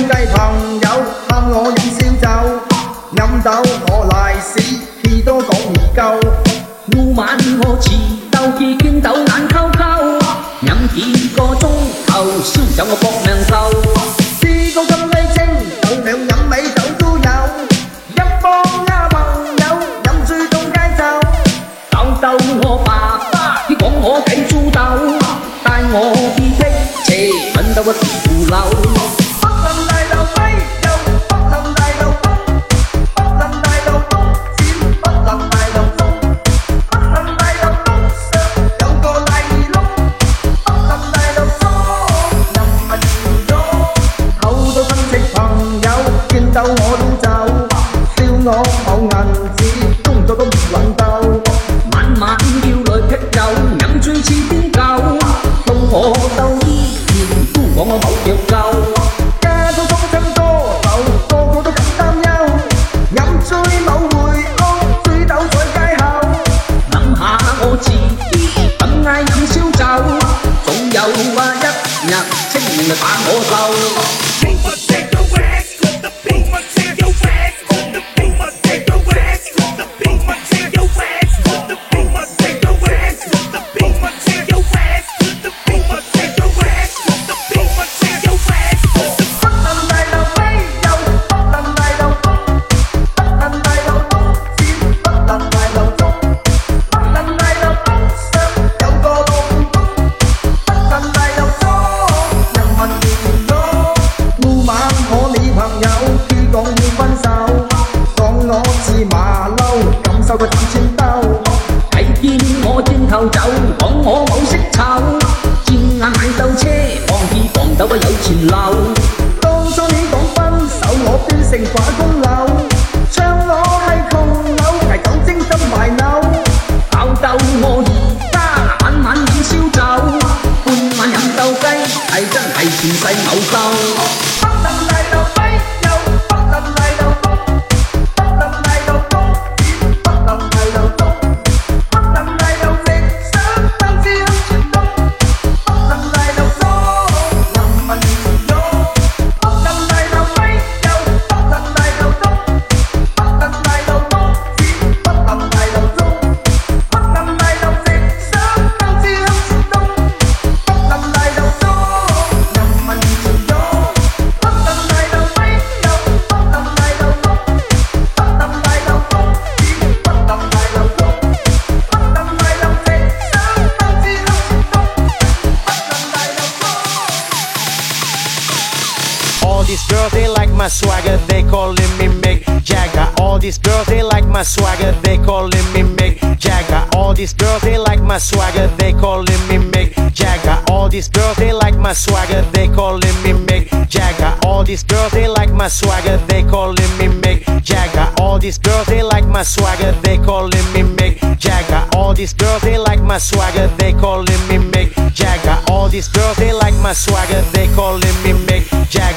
計朋友喊我飲燒酒，飲到我賴屎，氣多講唔夠。 每晚我遲到見見到眼溝溝，飲幾個鐘頭燒酒我搏命鬥。 試過咁雞精，有兩飲美酒都有，一幫呀朋友飲醉到街走。 搞到我爸爸啲講我計豬竇，帶我啲的斜揾到個地庫樓。 北林大道西又北林大道東，北林大道東閃北林大道中，北林大道東上有個麗窿，北林大道中人民如湧，好多親戚朋友見到我都走，笑我冇銀紙，工作都唔能鬥。 晚晚叫來劈友，飲醉似癲狗，到我鬥醫院都講我冇藥救。 家中風親多頭，個個都咁擔憂，飲醉冇回屋，醉倒在街口。 諗下我自己咁嗌飲燒酒，總有話一日清明嚟打我鬥。 收個3千兜， 睇見我轉頭走，講我冇識醜，轉眼買到車，防到我有錢流。 當初你講分手，我變成化工樓，唱我係窮佬，捱酒精心埋扭， 搞到我而家晚晚飲燒酒，半晚飲鬥雞，係真係前世某鬥。 北林大道西又北林大道東，北林大道東轉北林大道中，北林大道直上燈之鄉全東，北林大道中人民如湧，北林大道西又北林大道東，北林大道東轉北林大道中，北林大道直上燈之鄉全東，北林大道中人民如湧。北林大道西又北林大道東，北林大道東轉北林大道中，北林大道直上燈之鄉全東，北林大道中人民如湧。 All these girls, they like my swagger, they calling me Mick Jagger. All these girls, they like my swagger, they calling me Mick Jagger. All these girls, they like my swagger, they calling me Mick Jagger. All these girls, they like my swagger, they calling me Mick Jagger. All these girls, they like my swagger, they calling me Mick Jagger. All these girls, they like my swagger, they calling me Mick Jagger. All these girls, they like my swagger, they calling me Mick Jagger. All these girls, they like my swagger, they calling me Mick Jagger.